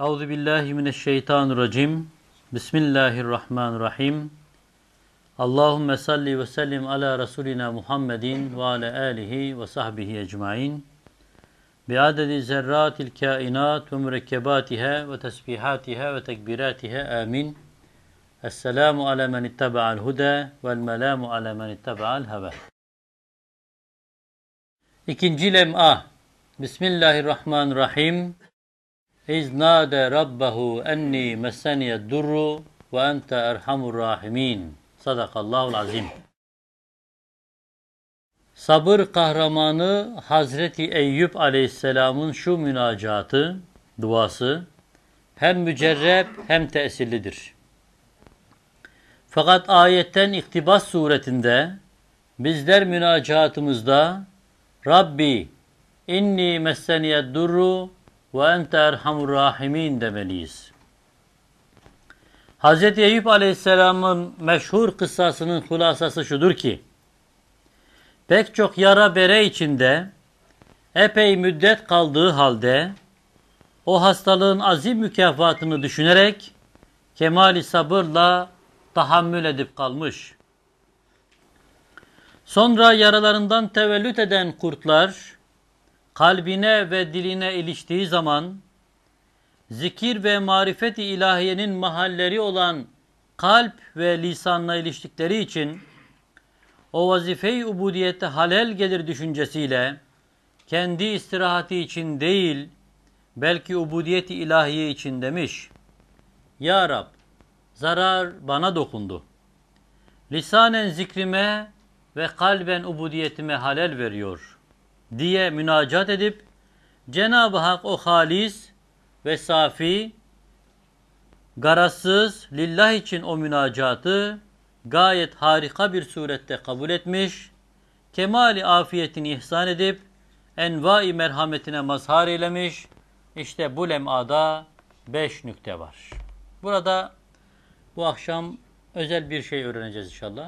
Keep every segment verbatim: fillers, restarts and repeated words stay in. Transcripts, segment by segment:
Euzu billahi mineşşeytanirracim. Bismillahirrahmanirrahim. Allahumme salli ve sellim ala Resulina Muhammedin ve ala alihi ve sahbihi ecmaîn. Bi adedi zerratil kainat ve mürekkebatiha ve tesbihatiha ve tekbiratiha. Amin. Esselamu ala men ittaba'al huda vel melamu ala men ittaba'al heva. İkinci lem'a. Bismillahirrahmanirrahim. İznâde rabbahu enni messeniyed durru ve ente erhamur rahimin. Sadakallahul azim. Sabır kahramanı Hazreti Eyüp Aleyhisselam'ın şu münacatı, duası hem mücerreb hem tesirlidir. Fakat ayetten iktibas suretinde bizler münacatımızda Rabbi inni messeniyed durru ve ente erhamur rahimin demeliyiz. Hz. Eyüp Aleyhisselam'ın meşhur kıssasının hulasası şudur ki, pek çok yara bere içinde epey müddet kaldığı halde o hastalığın azim mükafatını düşünerek kemali sabırla tahammül edip kalmış. Sonra yaralarından tevellüt eden kurtlar kalbine ve diline iliştiği zaman zikir ve marifet-i ilahiyenin mahalleri olan kalp ve lisanla iliştikleri için o vazife-i ubudiyette halel gelir düşüncesiyle kendi istirahati için değil belki ubudiyet-i ilahiye için demiş. Ya Rab, zarar bana dokundu. Lisanen zikrime ve kalben ubudiyetime halel veriyor diye münacat edip Cenab-ı Hak o halis ve safi, garazsız, lillah için o münacatı gayet harika bir surette kabul etmiş, kemali afiyetini ihsan edip envai merhametine mazhar eylemiş. İşte bu lem'ada beş nükte var. Burada bu akşam özel bir şey öğreneceğiz inşallah.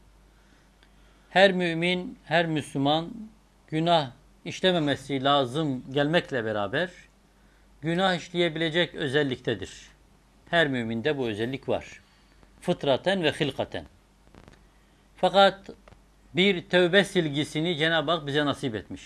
Her mümin, her Müslüman günah işlememesi lazım gelmekle beraber günah işleyebilecek özelliktedir. Her müminde bu özellik var. Fıtraten ve hilkaten. Fakat bir tövbe silgisini Cenab-ı Hak bize nasip etmiş.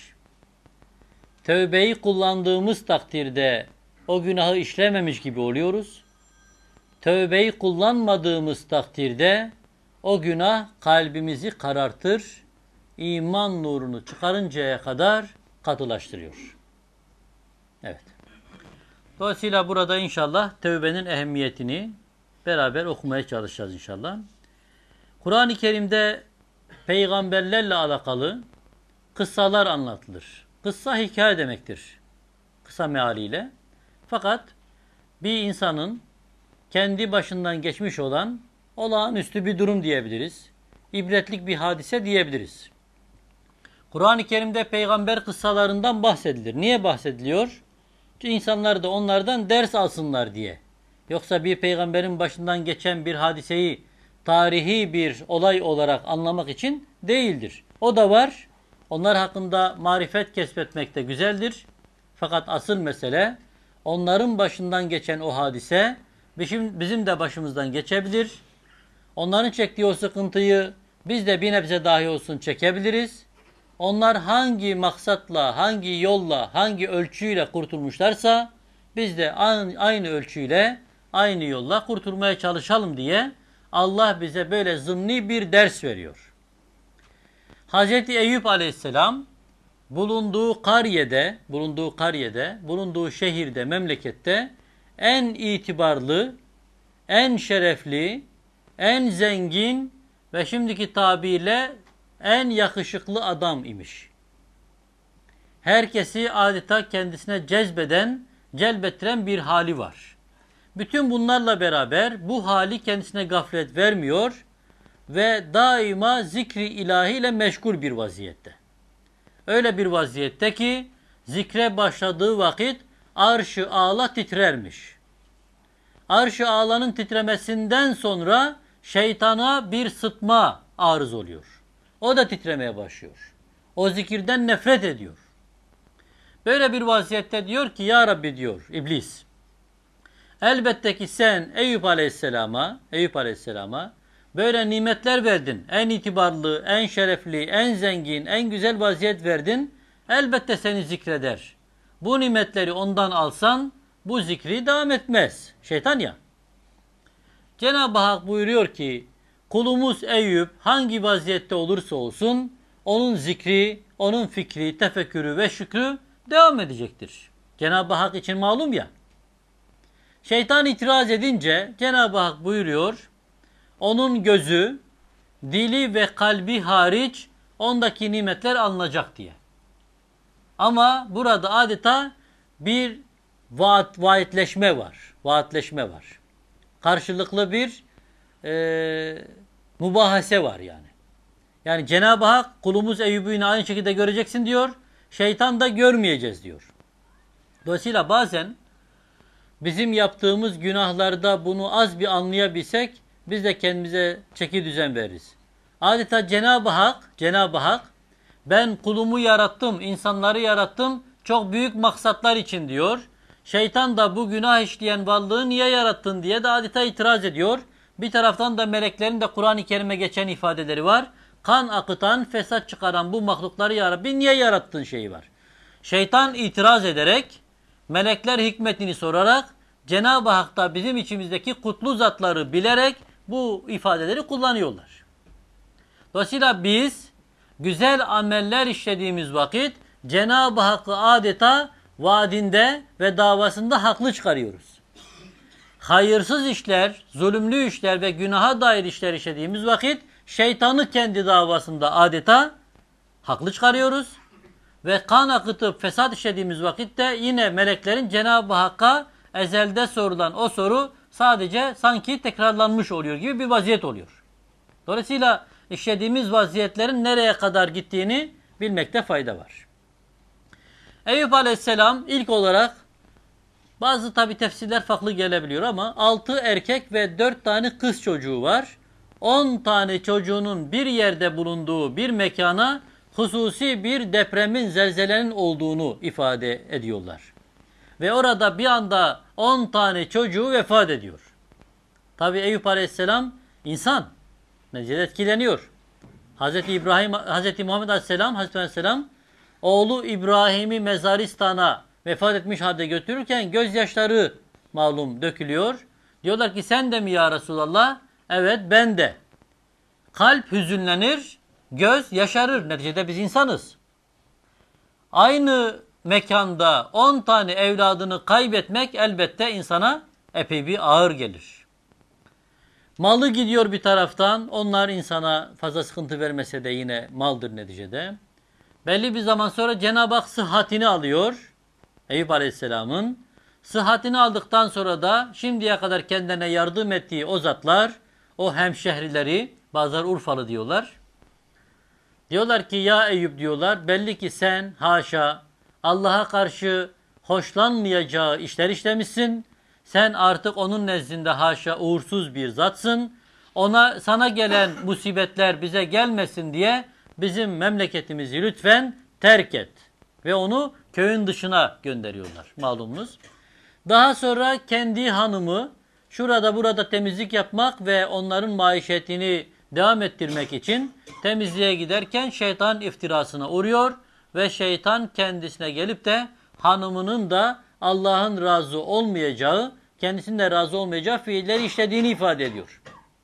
Tövbeyi kullandığımız takdirde o günahı işlememiş gibi oluyoruz. Tövbeyi kullanmadığımız takdirde o günah kalbimizi karartır, iman nurunu çıkarıncaya kadar katılaştırıyor. Evet. Dolayısıyla burada inşallah tövbenin ehemmiyetini beraber okumaya çalışacağız inşallah. Kur'an-ı Kerim'de peygamberlerle alakalı kıssalar anlatılır. Kıssa hikaye demektir. Kısa mealiyle. Fakat bir insanın kendi başından geçmiş olan olağanüstü bir durum diyebiliriz. İbretlik bir hadise diyebiliriz. Kur'an-ı Kerim'de peygamber kıssalarından bahsedilir. Niye bahsediliyor? Çünkü insanlar da onlardan ders alsınlar diye. Yoksa bir peygamberin başından geçen bir hadiseyi tarihi bir olay olarak anlamak için değildir. O da var. Onlar hakkında marifet kesbetmek de güzeldir. Fakat asıl mesele onların başından geçen o hadise bizim, bizim de başımızdan geçebilir. Onların çektiği o sıkıntıyı biz de bir nebze dahi olsun çekebiliriz. Onlar hangi maksatla, hangi yolla, hangi ölçüyle kurtulmuşlarsa biz de aynı ölçüyle, aynı yolla kurtulmaya çalışalım diye Allah bize böyle zımni bir ders veriyor. Hazreti Eyüp Aleyhisselam bulunduğu kariyede, bulunduğu kariyede, bulunduğu şehirde, memlekette en itibarlı, en şerefli, en zengin ve şimdiki tabirle en yakışıklı adam imiş. Herkesi adeta kendisine cezbeden, celbettiren bir hali var. Bütün bunlarla beraber bu hali kendisine gaflet vermiyor ve daima zikri ilahiyle meşgul bir vaziyette. Öyle bir vaziyette ki zikre başladığı vakit arş-ı âlâ titrermiş. Arş-ı âlânın titremesinden sonra şeytana bir sıtma arız oluyor. O da titremeye başlıyor. O zikirden nefret ediyor. Böyle bir vaziyette diyor ki ya Rabbi diyor İblis. Elbette ki sen Eyüp Aleyhisselam'a, Eyüp Aleyhisselam'a böyle nimetler verdin. En itibarlı, en şerefli, en zengin, en güzel vaziyet verdin. Elbette seni zikreder. Bu nimetleri ondan alsan bu zikri devam etmez. Şeytan ya. Cenab-ı Hak buyuruyor ki kulumuz Eyüp hangi vaziyette olursa olsun onun zikri, onun fikri, tefekkürü ve şükrü devam edecektir. Cenab-ı Hak için malum ya. Şeytan itiraz edince Cenab-ı Hak buyuruyor onun gözü, dili ve kalbi hariç ondaki nimetler alınacak diye. Ama burada adeta bir vaat, vaatleşme var. Vaatleşme var. Karşılıklı bir e, mübahase var yani. Yani Cenab-ı Hak kulumuz Eyüp'ü yine aynı şekilde göreceksin diyor. Şeytan da görmeyeceğiz diyor. Dolayısıyla bazen bizim yaptığımız günahlarda bunu az bir anlayabilsek biz de kendimize çeki düzen veririz. Adeta Cenab-ı Hak, Cenab-ı Hak ben kulumu yarattım, insanları yarattım çok büyük maksatlar için diyor. Şeytan da bu günah işleyen varlığı niye yarattın diye de adeta itiraz ediyor. Bir taraftan da meleklerin de Kur'an-ı Kerim'e geçen ifadeleri var. Kan akıtan, fesat çıkaran bu mahlukları ya Rabbi niye yarattın şeyi var. Şeytan itiraz ederek, melekler hikmetini sorarak, Cenab-ı Hak da bizim içimizdeki kutlu zatları bilerek bu ifadeleri kullanıyorlar. Dolayısıyla biz güzel ameller işlediğimiz vakit Cenab-ı Hakk'ı adeta vaadinde ve davasında haklı çıkarıyoruz. Hayırsız işler, zulümlü işler ve günaha dair işler işlediğimiz vakit şeytanı kendi davasında adeta haklı çıkarıyoruz. Ve kan akıtıp fesat işlediğimiz vakitte yine meleklerin Cenab-ı Hakk'a ezelde sorulan o soru sadece sanki tekrarlanmış oluyor gibi bir vaziyet oluyor. Dolayısıyla işlediğimiz vaziyetlerin nereye kadar gittiğini bilmekte fayda var. Eyüp Aleyhisselam ilk olarak bazı tabi tefsirler farklı gelebiliyor ama altı erkek ve dört tane kız çocuğu var. on tane çocuğunun bir yerde bulunduğu bir mekana hususi bir depremin, zelzelenin olduğunu ifade ediyorlar. Ve orada bir anda on tane çocuğu vefat ediyor. Tabi Eyüp Aleyhisselam insan. Neticede etkileniyor. Hazreti İbrahim, Hazreti Muhammed Aleyhisselam, Hazreti Aleyhisselam oğlu İbrahim'i Mezaristan'a vefat etmiş halde götürürken gözyaşları malum dökülüyor. Diyorlar ki sen de mi ya Resulallah? Evet ben de. Kalp hüzünlenir, göz yaşarır. Neticede biz insanız. Aynı mekanda on tane evladını kaybetmek elbette insana epey bir ağır gelir. Malı gidiyor bir taraftan. Onlar insana fazla sıkıntı vermese de yine maldır neticede. Belli bir zaman sonra Cenab-ı Hak sıhhatini alıyor. Eyüp Aleyhisselam'ın. Sıhhatini aldıktan sonra da şimdiye kadar kendine yardım ettiği o zatlar, o hemşehrileri, bazıları Urfalı diyorlar. Diyorlar ki ya Eyüp diyorlar, belli ki sen haşa Allah'a karşı hoşlanmayacağı işler işlemişsin. Sen artık onun nezdinde haşa uğursuz bir zatsın. Ona sana gelen musibetler bize gelmesin diye bizim memleketimizi lütfen terk et. Ve onu köyün dışına gönderiyorlar malumunuz. Daha sonra kendi hanımı şurada burada temizlik yapmak ve onların maişetini devam ettirmek için temizliğe giderken şeytan iftirasına uğruyor ve şeytan kendisine gelip de hanımının da Allah'ın razı olmayacağı, kendisinin de razı olmayacağı fiilleri işlediğini ifade ediyor.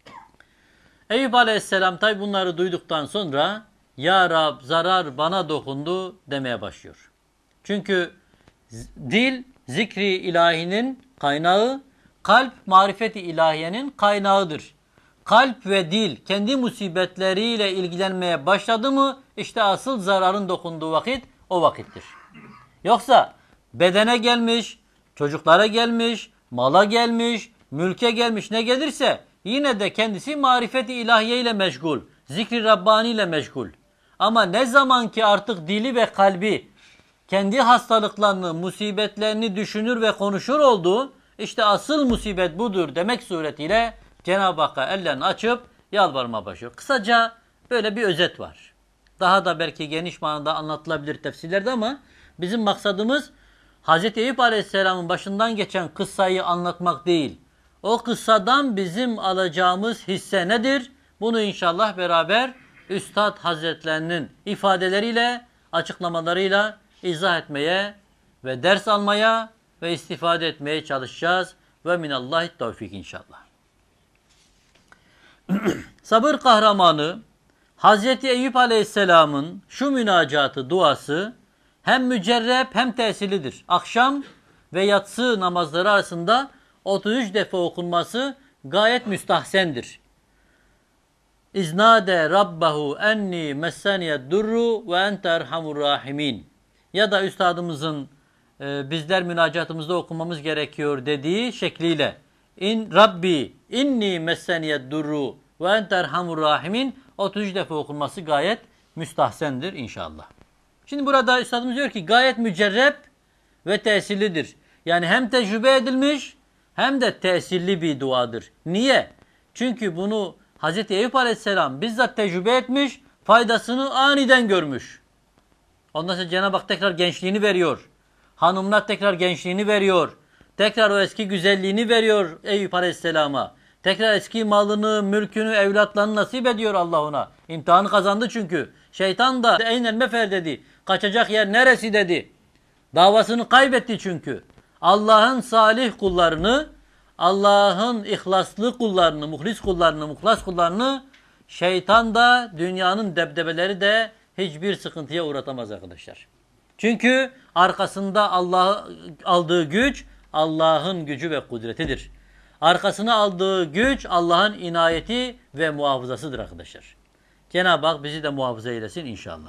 Eyüp Aleyhisselam tabi bunları duyduktan sonra ya Rab zarar bana dokundu demeye başlıyor. Çünkü dil zikri ilahinin kaynağı, kalp marifeti ilahiyenin kaynağıdır. Kalp ve dil kendi musibetleriyle ilgilenmeye başladı mı işte asıl zararın dokunduğu vakit o vakittir. Yoksa bedene gelmiş, çocuklara gelmiş, mala gelmiş, mülke gelmiş ne gelirse yine de kendisi marifeti ilahiye ile meşgul, zikri Rabbani ile meşgul. Ama ne zaman ki artık dili ve kalbi kendi hastalıklarını, musibetlerini düşünür ve konuşur oldu, işte asıl musibet budur demek suretiyle Cenab-ı Hakk'a ellerini açıp yalvarmaya başlıyor. Kısaca böyle bir özet var. Daha da belki geniş manada anlatılabilir tefsirlerde ama bizim maksadımız Hazreti Eyüp Aleyhisselam'ın başından geçen kıssayı anlatmak değil. O kıssadan bizim alacağımız hisse nedir? Bunu inşallah beraber Üstad Hazretlerinin ifadeleriyle, açıklamalarıyla izah etmeye ve ders almaya ve istifade etmeye çalışacağız. Ve minallahi tevfik inşallah. Sabır kahramanı Hazreti Eyüp Aleyhisselam'ın şu münacatı, duası hem mücerrep hem tesirlidir. Akşam ve yatsı namazları arasında otuz üç defa okunması gayet müstahsendir. İznade rabbahu enni messeniyed durru ve ente erhamur rahimin. Ya da üstadımızın e, bizler münacatımızda okumamız gerekiyor dediği şekliyle İn Rabbi inni messeniyed durru ve ente erhamur rahimin otuz üç defa okunması gayet müstahsendir inşallah. Şimdi burada üstadımız diyor ki gayet mücerrep ve tesirlidir. Yani hem tecrübe edilmiş hem de tesirli bir duadır. Niye? Çünkü bunu Hazreti Eyüp Aleyhisselam bizzat tecrübe etmiş, faydasını aniden görmüş. Ondan sonra Cenab-ı Hak tekrar gençliğini veriyor. Hanımlar tekrar gençliğini veriyor. Tekrar o eski güzelliğini veriyor Eyüp Aleyhisselam'a. Tekrar eski malını, mülkünü, evlatlarını nasip ediyor Allah ona. İmtihanı kazandı çünkü. Şeytan da eynen mefer dedi. Kaçacak yer neresi dedi. Davasını kaybetti çünkü. Allah'ın salih kullarını, Allah'ın ihlaslı kullarını, muhlis kullarını, muhlas kullarını şeytan da dünyanın debdebeleri de hiçbir sıkıntıya uğratamaz arkadaşlar. Çünkü arkasında Allah aldığı güç Allah'ın gücü ve kudretidir. Arkasına aldığı güç Allah'ın inayeti ve muhafazasıdır arkadaşlar. Cenab-ı Hak bizi de muhafaza eylesin inşallah.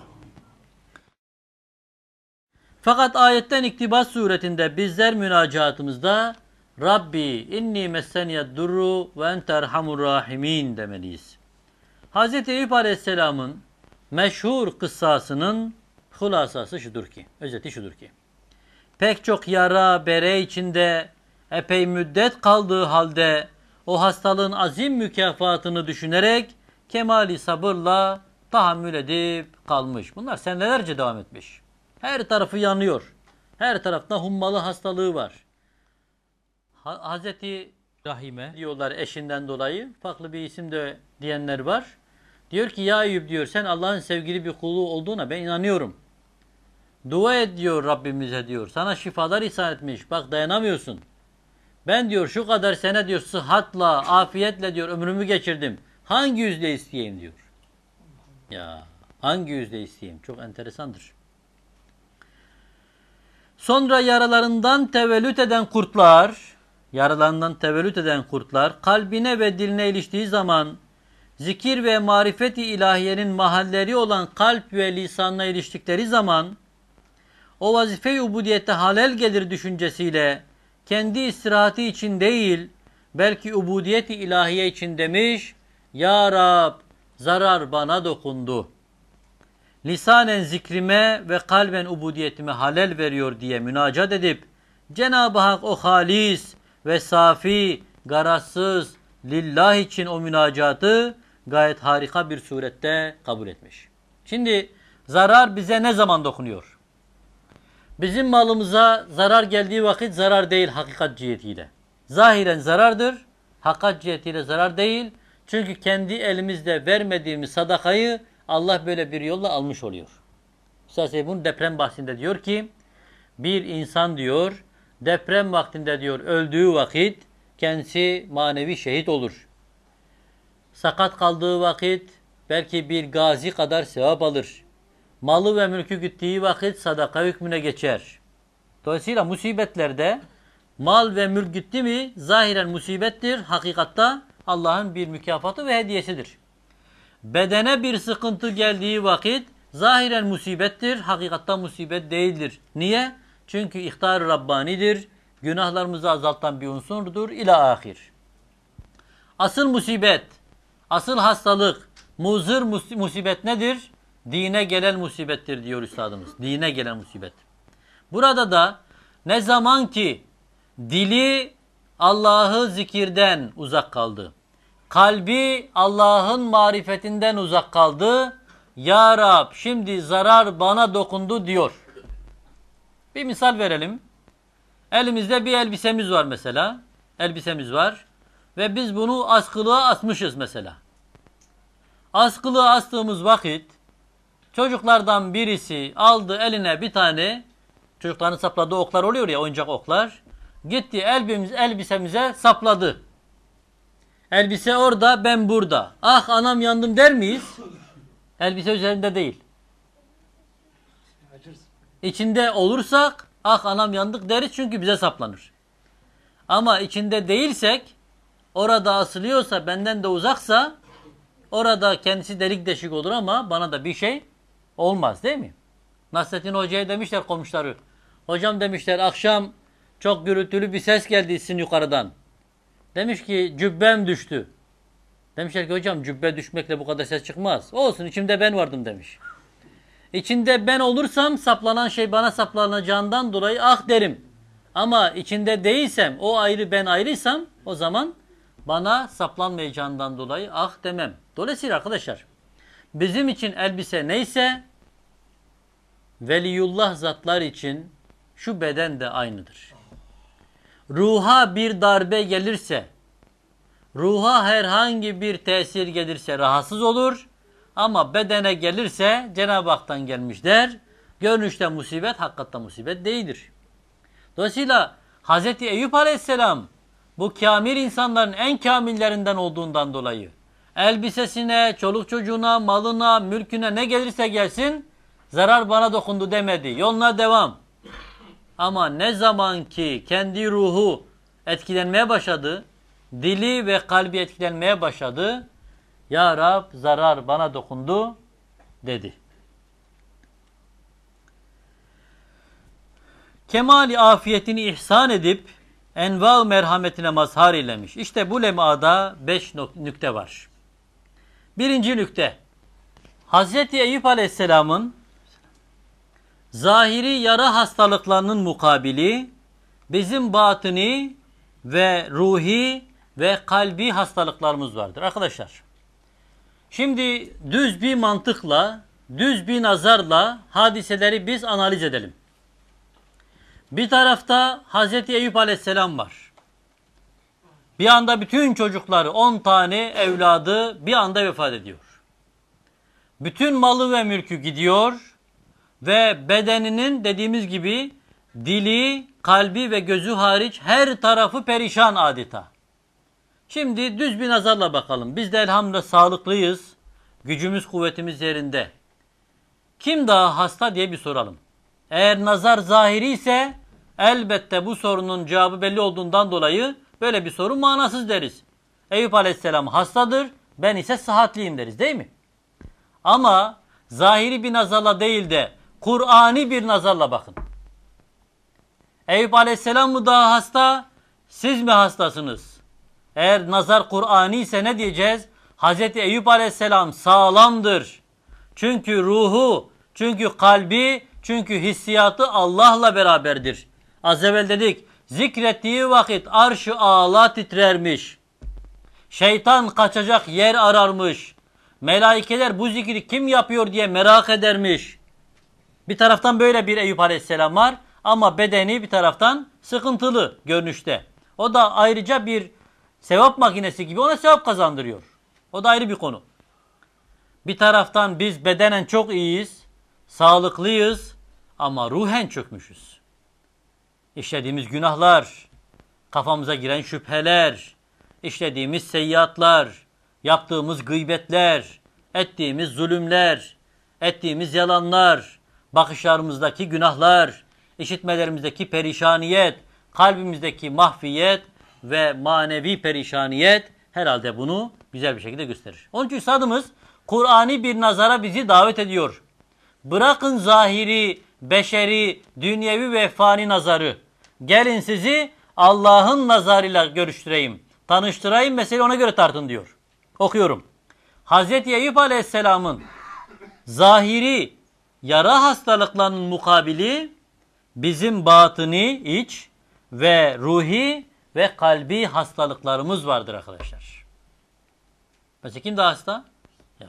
Fakat ayetten iktibas suretinde bizler münacatımızda Rabbi inni messeniyed durru ve ente erhamur rahimin demeliyiz. Hazreti Eyüp Aleyhisselam'ın meşhur kıssasının hulasası şudur ki, özeti şudur ki, pek çok yara bere içinde epey müddet kaldığı halde o hastalığın azim mükafatını düşünerek kemali sabırla tahammül edip kalmış. Bunlar senelerce devam etmiş. Her tarafı yanıyor. Her tarafta hummalı hastalığı var. Ha, Hazreti Rahime diyorlar eşinden dolayı. Farklı bir isim de diyenler var. Diyor ki ya Eyüp diyor sen Allah'ın sevgili bir kulu olduğuna ben inanıyorum. Dua et diyor Rabbimize diyor. Sana şifalar ihsan etmiş. Bak dayanamıyorsun. Ben diyor şu kadar sene diyor sıhhatla, afiyetle diyor ömrümü geçirdim. Hangi yüzle isteyeyim diyor. Ya hangi yüzle isteyeyim? Çok enteresandır. Sonra yaralarından tevellüt eden kurtlar, yaralarından tevellüt eden kurtlar kalbine ve diline iliştiği zaman zikir ve marifeti ilahiyenin mahalleri olan kalp ve lisanla iliştikleri zaman o vazife-i ubudiyete halel gelir düşüncesiyle kendi istirahati için değil belki ubudiyeti ilahiye için demiş Ya Rab zarar bana dokundu. Lisanen zikrime ve kalben ubudiyetime halel veriyor diye münacat edip Cenab-ı Hak o halis ve safi, garazsız, lillah için o münacatı gayet harika bir surette kabul etmiş. Şimdi zarar bize ne zaman dokunuyor? Bizim malımıza zarar geldiği vakit zarar değil hakikat cihetiyle. Zahiren zarardır, hakikat cihetiyle zarar değil. Çünkü kendi elimizde vermediğimiz sadakayı Allah böyle bir yolla almış oluyor. Üstad bunu deprem bahsinde diyor ki bir insan diyor deprem vaktinde diyor öldüğü vakit kendisi manevi şehit olur. Sakat kaldığı vakit belki bir gazi kadar sevap alır. Malı ve mülkü gittiği vakit sadaka hükmüne geçer. Dolayısıyla musibetlerde mal ve mülk gitti mi zahiren musibettir. Hakikatta Allah'ın bir mükafatı ve hediyesidir. Bedene bir sıkıntı geldiği vakit zahiren musibettir. Hakikatta musibet değildir. Niye? Çünkü ihtar-ı Rabbani'dir. Günahlarımızı azaltan bir unsurdur. İlâ ahir. Asıl musibet, asıl hastalık, muzır musibet nedir? Dine gelen musibettir diyor üstadımız. Dine gelen musibet. Burada da ne zaman ki dili Allah'ı zikirden uzak kaldı, kalbi Allah'ın marifetinden uzak kaldı, Ya Rab şimdi zarar bana dokundu diyor. Bir misal verelim. Elimizde bir elbisemiz var mesela. Elbisemiz var. Ve biz bunu askılığa asmışız mesela. Askılığa astığımız vakit çocuklardan birisi aldı eline bir tane, çocukların sapladığı oklar oluyor ya, oyuncak oklar. Gitti elbimiz, elbisemize sapladı. Elbise orada, ben burada. Ah anam yandım der miyiz? Elbise üzerinde değil. İçinde olursak ah anam yandık deriz, çünkü bize saplanır. Ama içinde değilsek, orada asılıyorsa, benden de uzaksa, orada kendisi delik deşik olur ama bana da bir şey olmaz, değil mi? Nasrettin Hoca'ya demişler komşuları. Hocam demişler, akşam çok gürültülü bir ses geldi sizin yukarıdan. Demiş ki cübbem düştü. Demişler ki hocam cübbe düşmekle bu kadar ses çıkmaz. Olsun, içimde ben vardım demiş. İçinde ben olursam saplanan şey bana saplanacağından dolayı ah derim. Ama içinde değilsem, o ayrı ben ayrıysam, o zaman bana saplanmayacağından dolayı ah demem. Dolayısıyla arkadaşlar, bizim için elbise neyse veliyullah zatlar için şu beden de aynıdır. Ruha bir darbe gelirse, ruha herhangi bir tesir gelirse rahatsız olur. Ama bedene gelirse Cenab-ı Hak'tan gelmiş der. Görünüşte musibet, hakikaten musibet değildir. Dolayısıyla Hazreti Eyüp Aleyhisselam bu kamil insanların en kamillerinden olduğundan dolayı elbisesine, çoluk çocuğuna, malına, mülküne ne gelirse gelsin zarar bana dokundu demedi. Yoluna devam. Ama ne zaman ki kendi ruhu etkilenmeye başladı, dili ve kalbi etkilenmeye başladı, Ya Rab zarar bana dokundu dedi. Kemali afiyetini ihsan edip enva-ı merhametine mazhar eylemiş. İşte bu lemada beş nükte var. Birinci nükte. Hazreti Eyüp Aleyhisselam'ın zahiri yara hastalıklarının mukabili bizim batini ve ruhi ve kalbi hastalıklarımız vardır. Arkadaşlar, şimdi düz bir mantıkla, düz bir nazarla hadiseleri biz analiz edelim. Bir tarafta Hazreti Eyüp Aleyhisselam var. Bir anda bütün çocukları, on tane evladı bir anda vefat ediyor. Bütün malı ve mülkü gidiyor ve bedeninin dediğimiz gibi dili, kalbi ve gözü hariç her tarafı perişan adeta. Şimdi düz bir nazarla bakalım. Biz de elhamdülillah sağlıklıyız. Gücümüz, kuvvetimiz yerinde. Kim daha hasta diye bir soralım. Eğer nazar zahiri ise elbette bu sorunun cevabı belli olduğundan dolayı böyle bir soru manasız deriz. Eyüp Aleyhisselam hastadır, ben ise sıhhatliyim deriz, değil mi? Ama zahiri bir nazarla değil de Kur'ani bir nazarla bakın. Eyüp Aleyhisselam mı daha hasta, siz mi hastasınız? Eğer nazar Kur'ani ise ne diyeceğiz? Hazreti Eyüp Aleyhisselam sağlamdır. Çünkü ruhu, çünkü kalbi, çünkü hissiyatı Allah'la beraberdir. Az evvel dedik, zikrettiği vakit arş-ı âlâ titrermiş. Şeytan kaçacak yer ararmış. Melaikeler bu zikri kim yapıyor diye merak edermiş. Bir taraftan böyle bir Eyüp Aleyhisselam var ama bedeni bir taraftan sıkıntılı görünüşte. O da ayrıca bir sevap makinesi gibi ona sevap kazandırıyor. O da ayrı bir konu. Bir taraftan biz bedenen çok iyiyiz, sağlıklıyız ama ruhen çökmüşüz. İşlediğimiz günahlar, kafamıza giren şüpheler, işlediğimiz seyyiatlar, yaptığımız gıybetler, ettiğimiz zulümler, ettiğimiz yalanlar, bakışlarımızdaki günahlar, işitmelerimizdeki perişaniyet, kalbimizdeki mahfiyet ve manevi perişaniyet herhalde bunu güzel bir şekilde gösterir. Onun için üstadımız Kur'ani bir nazara bizi davet ediyor. Bırakın zahiri, beşeri, dünyevi ve fani nazarı. Gelin sizi Allah'ın nazarıyla görüştüreyim, tanıştırayım, mesele ona göre tartın diyor. Okuyorum. Hazreti Eyüp Aleyhisselam'ın zahiri yara hastalıklarının mukabili bizim batını, iç ve ruhi ve kalbi hastalıklarımız vardır arkadaşlar. Mesela kim daha hasta? Ya.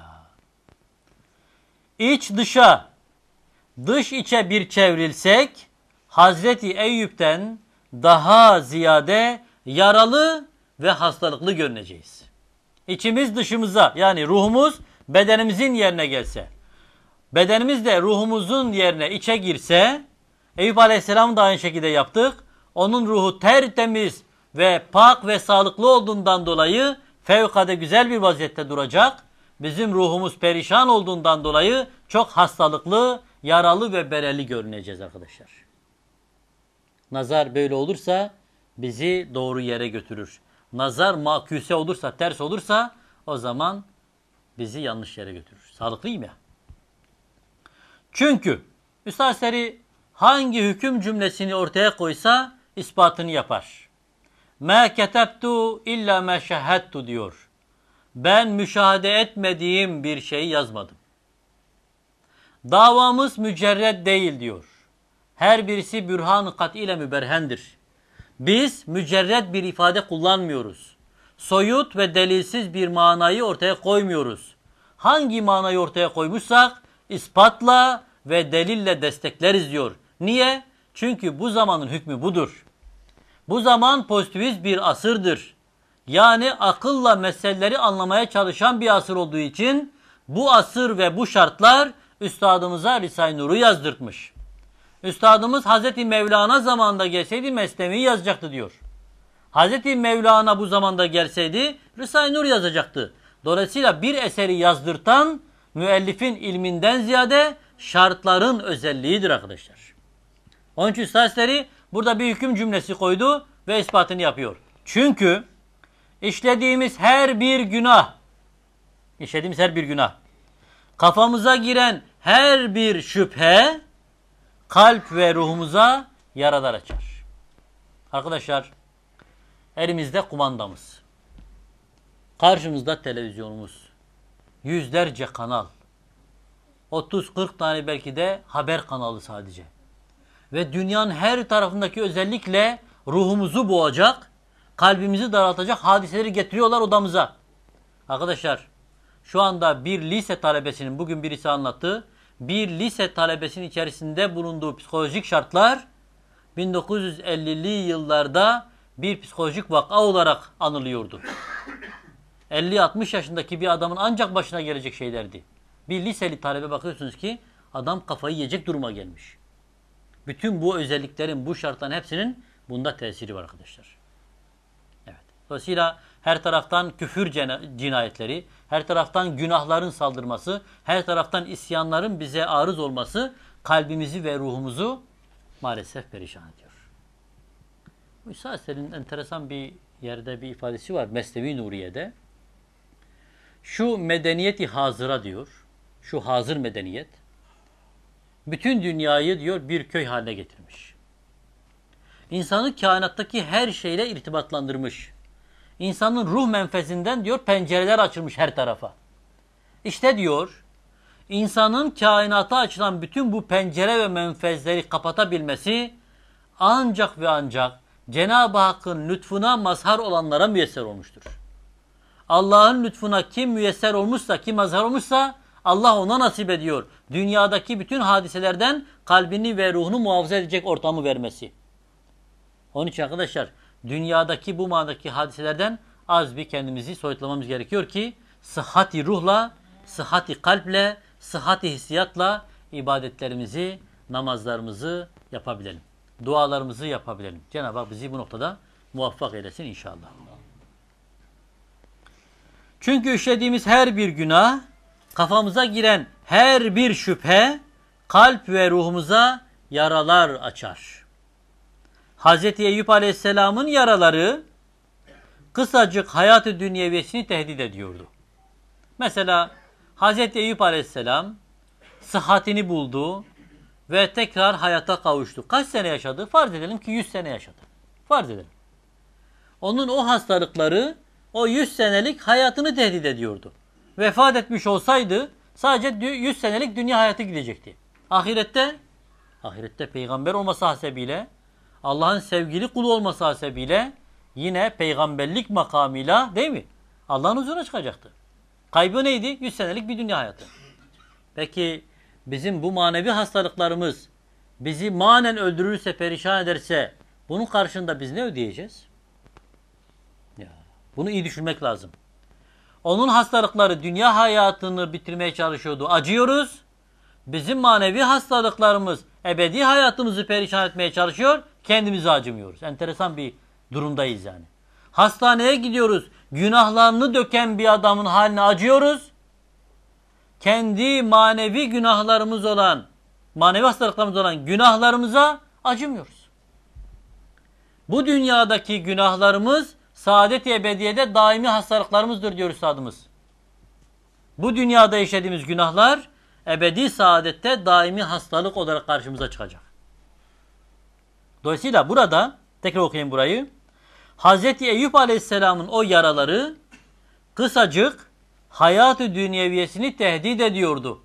İç dışa, dış içe bir çevrilsek, Hazreti Eyüp'ten daha ziyade yaralı ve hastalıklı görüneceğiz. İçimiz dışımıza, yani ruhumuz bedenimizin yerine gelse, bedenimiz de ruhumuzun yerine içe girse, Eyüp Aleyhisselam da aynı şekilde yaptık. Onun ruhu tertemiz ve pak ve sağlıklı olduğundan dolayı fevkalade güzel bir vaziyette duracak. Bizim ruhumuz perişan olduğundan dolayı çok hastalıklı, yaralı ve bereli görüneceğiz arkadaşlar. Nazar böyle olursa bizi doğru yere götürür. Nazar makuse olursa, ters olursa o zaman bizi yanlış yere götürür. Sağlıklıyım ya. Çünkü Üstad Hazretleri hangi hüküm cümlesini ortaya koysa ispatını yapar. مَا كَتَبْتُ illa مَا شَهَدْتُ diyor. Ben müşahede etmediğim bir şey yazmadım. Davamız mücerred değil diyor. Her birisi bürhan-ı kat ile müberhendir. Biz mücerred bir ifade kullanmıyoruz. Soyut ve delilsiz bir manayı ortaya koymuyoruz. Hangi manayı ortaya koymuşsak ispatla ve delille destekleriz diyor. Niye? Çünkü bu zamanın hükmü budur. Bu zaman pozitivist bir asırdır. Yani akılla meseleleri anlamaya çalışan bir asır olduğu için bu asır ve bu şartlar üstadımıza Risale-i Nur'u yazdırtmış. Üstadımız Hazreti Mevlana zamanında gelseydi Mesnevi'yi yazacaktı diyor. Hazreti Mevlana bu zamanda gelseydi Risale-i Nur yazacaktı. Dolayısıyla bir eseri yazdırtan müellifin ilminden ziyade şartların özelliğidir arkadaşlar. Onun için Üstad Hazretleri burada bir hüküm cümlesi koydu ve ispatını yapıyor. Çünkü işlediğimiz her bir günah, işlediğimiz her bir günah, kafamıza giren her bir şüphe, kalp ve ruhumuza yaralar açar. Arkadaşlar, elimizde kumandamız, karşımızda televizyonumuz, yüzlerce kanal, otuz kırk tane belki de haber kanalı sadece. Ve dünyanın her tarafındaki özellikle ruhumuzu boğacak, kalbimizi daraltacak hadiseleri getiriyorlar odamıza. Arkadaşlar, şu anda bir lise talebesinin, bugün birisi anlattı, bir lise talebesinin içerisinde bulunduğu psikolojik şartlar bin dokuz yüz ellili yıllarda bir psikolojik vaka olarak anılıyordu. elli altmış yaşındaki bir adamın ancak başına gelecek şeylerdi. Bir liseli talebe bakıyorsunuz ki adam kafayı yiyecek duruma gelmiş. Bütün bu özelliklerin, bu şartların hepsinin bunda tesiri var arkadaşlar. Evet. Dolayısıyla her taraftan küfür cinayetleri, her taraftan günahların saldırması, her taraftan isyanların bize arız olması kalbimizi ve ruhumuzu maalesef perişan ediyor. Bu İsa Hazretleri'nin enteresan bir yerde bir ifadesi var. Mesnevi Nuriye'de. Şu medeniyeti hazıra diyor. Şu hazır medeniyet. Bütün dünyayı diyor bir köy haline getirmiş. İnsanı kainattaki her şeyle irtibatlandırmış. İnsanın ruh menfezinden diyor pencereler açılmış her tarafa. İşte diyor insanın kainata açılan bütün bu pencere ve menfezleri kapatabilmesi ancak ve ancak Cenab-ı Hakk'ın lütfuna mazhar olanlara müyesser olmuştur. Allah'ın lütfuna kim müyesser olmuşsa, kim mazhar olmuşsa Allah ona nasip ediyor. Dünyadaki bütün hadiselerden kalbini ve ruhunu muhafaza edecek ortamı vermesi. Onun için arkadaşlar dünyadaki bu manadaki hadiselerden az bir kendimizi soyutlamamız gerekiyor ki sıhhati ruhla, sıhhati kalple, sıhhati hissiyatla ibadetlerimizi, namazlarımızı yapabilelim. Dualarımızı yapabilelim. Cenab-ı Hak bizi bu noktada muvaffak eylesin inşallah. Çünkü işlediğimiz her bir günah, kafamıza giren her bir şüphe, kalp ve ruhumuza yaralar açar. Hazreti Eyüp Aleyhisselam'ın yaraları kısacık hayat-ı dünyeviyesini tehdit ediyordu. Mesela Hazreti Eyüp Aleyhisselam sıhhatini buldu ve tekrar hayata kavuştu. Kaç sene yaşadı? Farz edelim ki yüz sene yaşadı. Farz edelim. Onun o hastalıkları o yüz senelik hayatını tehdit ediyordu. Vefat etmiş olsaydı sadece yüz senelik dünya hayatı gidecekti. Ahirette, ahirette peygamber olması hasebiyle, Allah'ın sevgili kulu olması hasebiyle yine peygamberlik makamıyla değil mi? Allah'ın huzuruna çıkacaktı. Kaybı neydi? yüz senelik bir dünya hayatı. Peki bizim bu manevi hastalıklarımız bizi manen öldürürse, perişan ederse Bunun karşında biz ne ödeyeceğiz? Ya, bunu iyi düşünmek lazım. Onun hastalıkları dünya hayatını bitirmeye çalışıyordu. Acıyoruz. Bizim manevi hastalıklarımız ebedi hayatımızı perişan etmeye çalışıyor. Kendimize acımıyoruz. Enteresan bir durumdayız yani. Hastaneye gidiyoruz. Günahlarını döken bir adamın haline acıyoruz. Kendi manevi günahlarımız olan, manevi hastalıklarımız olan günahlarımıza acımıyoruz. Bu dünyadaki günahlarımız saadet-i ebediyede daimi hastalıklarımızdır diyor üstadımız. Bu dünyada işlediğimiz günahlar ebedi saadette daimi hastalık olarak karşımıza çıkacak. Dolayısıyla burada, tekrar okuyayım burayı. Hazreti Eyüp Aleyhisselam'ın o yaraları kısacık hayat-ı dünyeviyesini tehdit ediyordu.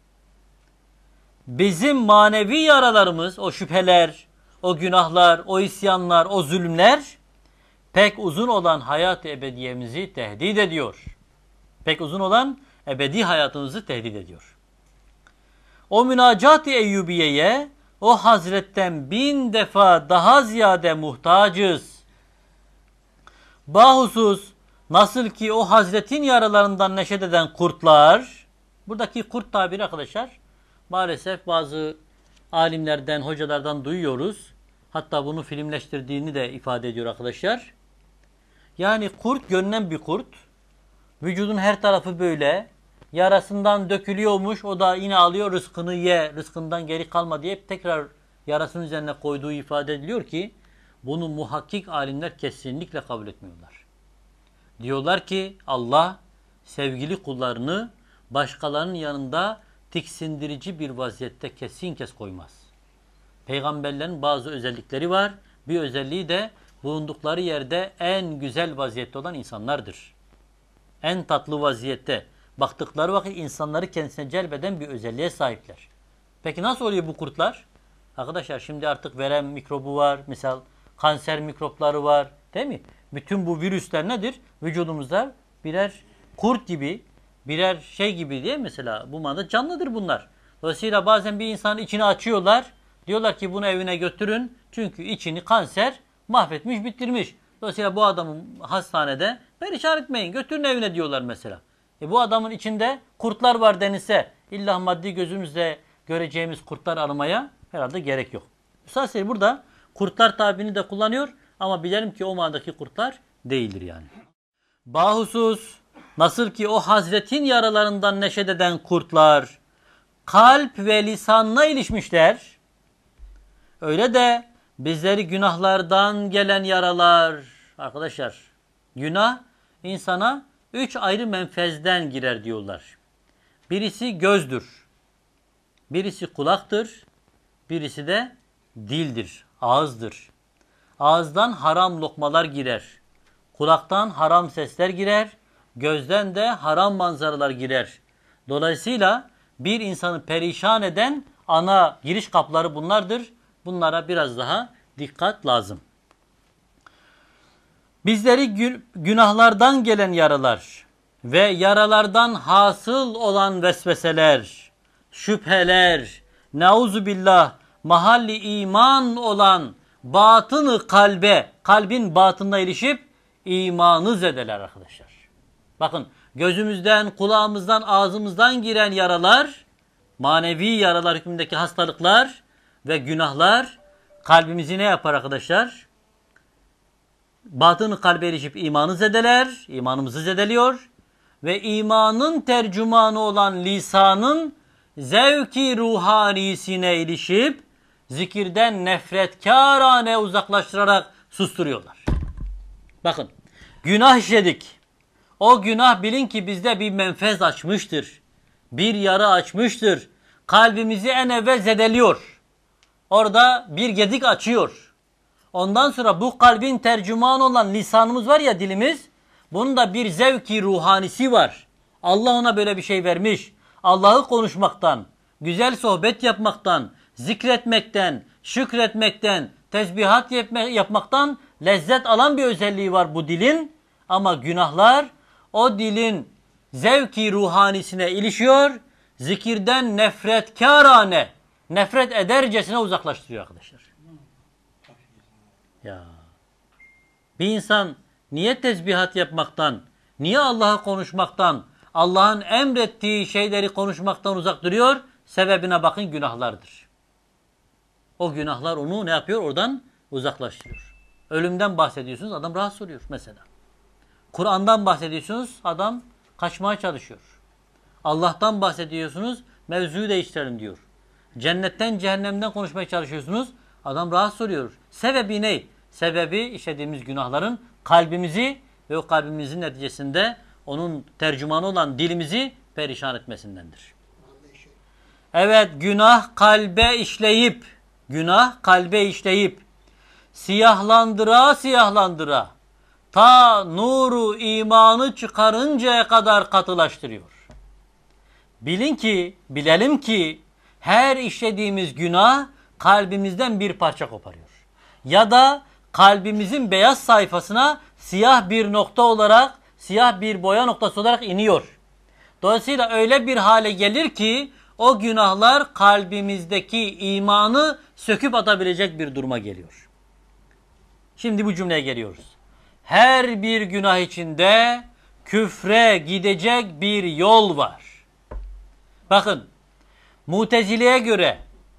Bizim manevi yaralarımız, o şüpheler, o günahlar, o isyanlar, o zulümler pek uzun olan hayat-ı ebediyemizi tehdit ediyor. Pek uzun olan ebedi hayatımızı tehdit ediyor. O münacat-ı Eyyubiye'ye o Hazretten bin defa daha ziyade muhtacız. Bahusus nasıl ki o Hazretin yaralarından neşet eden kurtlar, buradaki kurt tabiri arkadaşlar maalesef bazı alimlerden, hocalardan duyuyoruz. Hatta bunu filmleştirdiğini de ifade ediyor arkadaşlar. Yani kurt görünen bir kurt. Vücudun her tarafı böyle. Yarasından dökülüyormuş. O da yine alıyor rızkını ye. Rızkından geri kalma diye tekrar yarasının üzerine koyduğu ifade ediliyor ki bunu muhakkik alimler kesinlikle kabul etmiyorlar. Diyorlar ki Allah sevgili kullarını başkalarının yanında tiksindirici bir vaziyette kesin kes koymaz. Peygamberlerin bazı özellikleri var. Bir özelliği de bulundukları yerde en güzel vaziyette olan insanlardır. En tatlı vaziyette baktıkları vakit insanları kendisine celbeden bir özelliğe sahipler. Peki nasıl oluyor bu kurtlar? Arkadaşlar şimdi artık verem mikrobu var. Misal kanser mikropları var. Değil mi? Bütün bu virüsler nedir? Vücudumuzda birer kurt gibi, birer şey gibi diye mesela bu manada canlıdır bunlar. Dolayısıyla bazen bir insanın içini açıyorlar. Diyorlar ki bunu evine götürün. Çünkü içini kanser mahvetmiş, bitirmiş. Dolayısıyla bu adamın hastanede perişan etmeyin. Götürün evine diyorlar mesela. E bu adamın içinde kurtlar var denilse illa maddi gözümüzle göreceğimiz kurtlar aramaya herhalde gerek yok. Üstad burada kurtlar tabirini de kullanıyor ama bilelim ki o manadaki kurtlar değildir yani. Bahusus nasıl ki o Hazretin yaralarından neşet eden kurtlar kalp ve lisanla ilişmişler. Öyle de bizleri günahlardan gelen yaralar arkadaşlar günah insana üç ayrı menfezden girer diyorlar. Birisi gözdür. Birisi kulaktır. Birisi de dildir, ağızdır. Ağızdan haram lokmalar girer. Kulaktan haram sesler girer. Gözden de haram manzaralar girer. Dolayısıyla bir insanı perişan eden ana giriş kapıları bunlardır. Bunlara biraz daha dikkat lazım. Bizleri günahlardan gelen yaralar ve yaralardan hasıl olan vesveseler, şüpheler, nauzubillah, mahalli iman olan batını kalbe, kalbin batınına ilişip imanı zedeler arkadaşlar. Bakın gözümüzden, kulağımızdan, ağzımızdan giren yaralar, manevi yaralar hükmündeki hastalıklar ve günahlar kalbimizi ne yapar arkadaşlar? Batını kalbe erişip imanı zedeler, imanımızı zedeliyor ve imanın tercümanı olan lisanın zevki ruhanisine ilişip zikirden nefretkârane uzaklaştırarak susturuyorlar. Bakın günah işledik. O günah bilin ki bizde bir menfez açmıştır. Bir yara açmıştır. Kalbimizi en evvel zedeliyor. Orada bir gedik açıyor. Ondan sonra bu kalbin tercümanı olan lisanımız var ya dilimiz. Bunun da bir zevki ruhanisi var. Allah ona böyle bir şey vermiş. Allah'ı konuşmaktan, güzel sohbet yapmaktan, zikretmekten, şükretmekten, tesbihat yapmaktan lezzet alan bir özelliği var bu dilin. Ama günahlar o dilin zevki ruhanisine ilişiyor. Zikirden nefretkârane, nefret edercesine uzaklaştırıyor arkadaşlar. Ya bir insan niye tesbihat yapmaktan, niye Allah'ı konuşmaktan, Allah'ın emrettiği şeyleri konuşmaktan uzak duruyor? Sebebine bakın, günahlardır. O günahlar onu ne yapıyor? Oradan uzaklaştırıyor. Ölümden bahsediyorsunuz, adam rahatsız oluyor mesela. Kur'an'dan bahsediyorsunuz, adam kaçmaya çalışıyor. Allah'tan bahsediyorsunuz, mevzuyu değiştirelim diyor. Cennetten, cehennemden konuşmaya çalışıyorsunuz, adam rahatsız oluyor. Sebebi ne? Sebebi işlediğimiz günahların kalbimizi ve o kalbimizin neticesinde onun tercümanı olan dilimizi perişan etmesindendir. Evet, günah kalbe işleyip, günah kalbe işleyip, siyahlandıra siyahlandıra, ta nuru imanı çıkarıncaya kadar katılaştırıyor. Bilin ki, bilelim ki, her işlediğimiz günah kalbimizden bir parça koparıyor. Ya da kalbimizin beyaz sayfasına siyah bir nokta olarak, siyah bir boya noktası olarak iniyor. Dolayısıyla öyle bir hale gelir ki, o günahlar kalbimizdeki imanı söküp atabilecek bir duruma geliyor. Şimdi bu cümleye geliyoruz. Her bir günah içinde küfre gidecek bir yol var. Bakın, Mutezile'ye göre,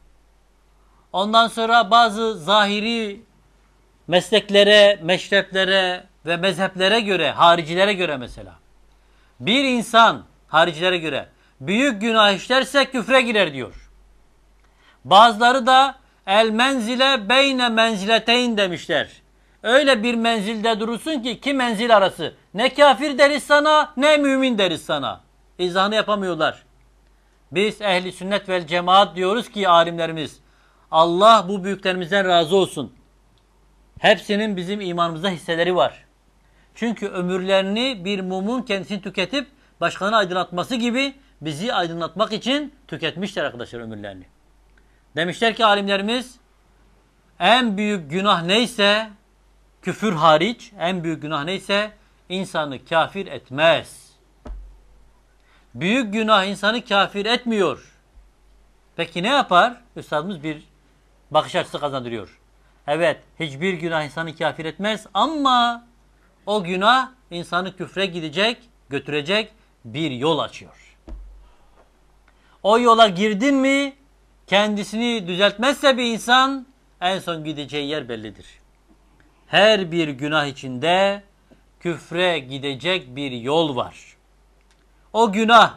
ondan sonra bazı zahiri mesleklere, meşreplere ve mezheplere göre, haricilere göre mesela, bir insan haricilere göre büyük günah işlerse küfre girer diyor. Bazıları da el menzile beyne menzileteyn demişler. Öyle bir menzilde durursun ki iki menzil arası. Ne kafir deriz sana, ne mümin deriz sana. İzahını yapamıyorlar. Biz ehli sünnet vel cemaat diyoruz ki alimlerimiz, Allah bu büyüklerimizden razı olsun. Hepsinin bizim imanımızda hisseleri var. Çünkü ömürlerini bir mumun kendisini tüketip başkalarını aydınlatması gibi bizi aydınlatmak için tüketmişler arkadaşlar ömürlerini. Demişler ki alimlerimiz, en büyük günah neyse, küfür hariç, en büyük günah neyse insanı kafir etmez. Büyük günah insanı kafir etmiyor. Peki ne yapar? Üstadımız bir bakış açısı kazandırıyor. Evet, hiçbir günah insanı kafir etmez ama o günah insanı küfre gidecek, götürecek bir yol açıyor. O yola girdin mi, kendisini düzeltmezse bir insan, en son gideceği yer bellidir. Her bir günah içinde küfre gidecek bir yol var. O günah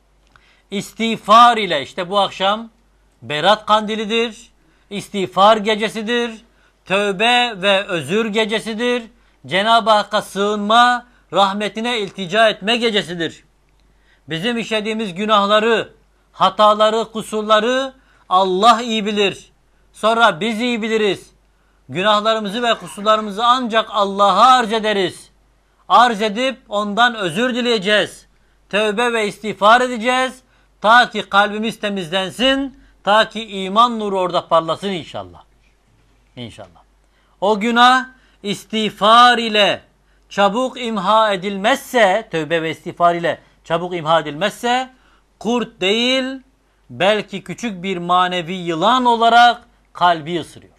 istiğfar ile, işte bu akşam Berat Kandilidir, istiğfar gecesidir, tövbe ve özür gecesidir, Cenab-ı Hakk'a sığınma, rahmetine iltica etme gecesidir. Bizim işlediğimiz günahları, hataları, kusurları Allah iyi bilir. Sonra biz iyi biliriz. Günahlarımızı ve kusurlarımızı ancak Allah'a arz ederiz. Arz edip ondan özür dileyeceğiz. Tövbe ve istiğfar edeceğiz. Ta ki kalbimiz temizlensin. Ta ki iman nuru orada parlasın inşallah. İnşallah. O günah istiğfar ile çabuk imha edilmezse, tövbe ve istiğfar ile çabuk imha edilmezse, kurt değil, belki küçük bir manevi yılan olarak kalbi ısırıyor.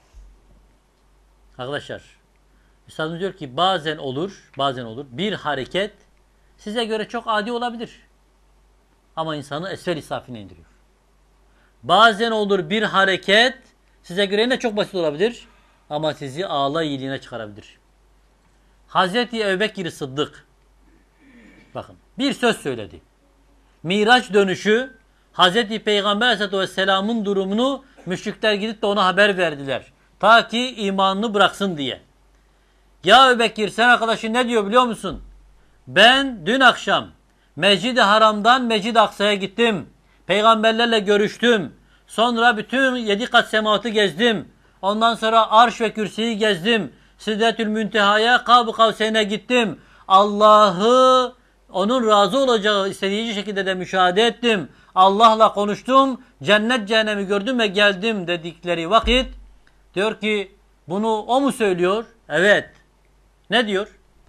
Arkadaşlar, Üstadımız diyor ki bazen olur, bazen olur bir hareket size göre çok adi olabilir. Ama insanı esfel-i safine indiriyor. Bazen olur bir hareket size göre ne çok basit olabilir ama sizi ağla iyiliğine çıkarabilir. Hazreti Ebubekir Sıddık, bakın, bir söz söyledi. Miraç dönüşü Hazreti Peygamber Aleyhisselatü Vesselam'ın durumunu müşrikler gidip de ona haber verdiler. Ta ki imanını bıraksın diye. Ya Ebubekir, sen arkadaşın ne diyor biliyor musun? Ben dün akşam Mescid-i Haram'dan Mescid-i Aksa'ya gittim. Peygamberlerle görüştüm. Sonra bütün yedi kat semavatı gezdim. Ondan sonra Arş ve Kürsi'yi gezdim. Sidretül Münteha'ya, Kab-ı Kavseyn'e gittim. Allah'ı onun razı olacağı istediği şekilde de müşahede ettim. Allah'la konuştum. Cennet cehennemi gördüm ve geldim dedikleri vakit diyor ki bunu o mu söylüyor? Evet. Ne diyor?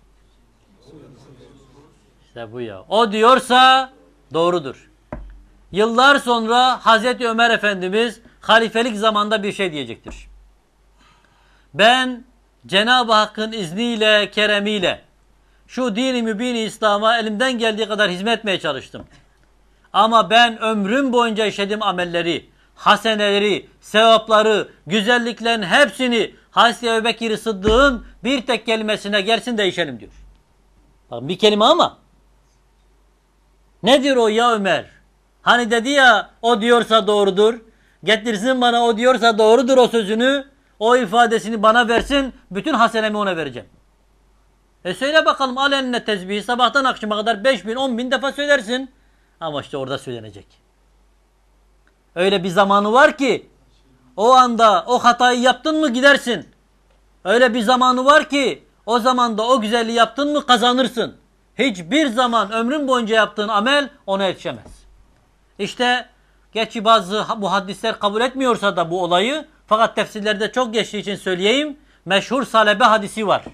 İşte bu ya. O diyorsa doğrudur. Yıllar sonra Hazreti Ömer Efendimiz halifelik zamanında bir şey diyecektir. Ben Cenab-ı Hakk'ın izniyle, keremiyle şu dini mübini İslam'a elimden geldiği kadar hizmet etmeye çalıştım. Ama ben ömrüm boyunca işlediğim amelleri, haseneleri, sevapları, güzelliklerin hepsini Hazreti Ebubekir Sıddık'ın bir tek kelimesine gelsin değişelim diyor. Bak bir kelime ama. Nedir o ya Ömer? Hani dedi ya o diyorsa doğrudur. Getirsin bana o diyorsa doğrudur o sözünü. O ifadesini bana versin. Bütün hasenemi ona vereceğim. E söyle bakalım al eline tesbihi. Sabahtan akşama kadar beş bin on bin defa söylersin. Ama işte orada söylenecek. Öyle bir zamanı var ki o anda o hatayı yaptın mı gidersin. Öyle bir zamanı var ki o zamanda o güzelliği yaptın mı kazanırsın. Hiçbir zaman ömrün boyunca yaptığın amel ona yetişemez. İşte geçi bazı muhaddisler kabul etmiyorsa da bu olayı, fakat tefsirlerde çok geçtiği için söyleyeyim, meşhur Salebe hadisi var.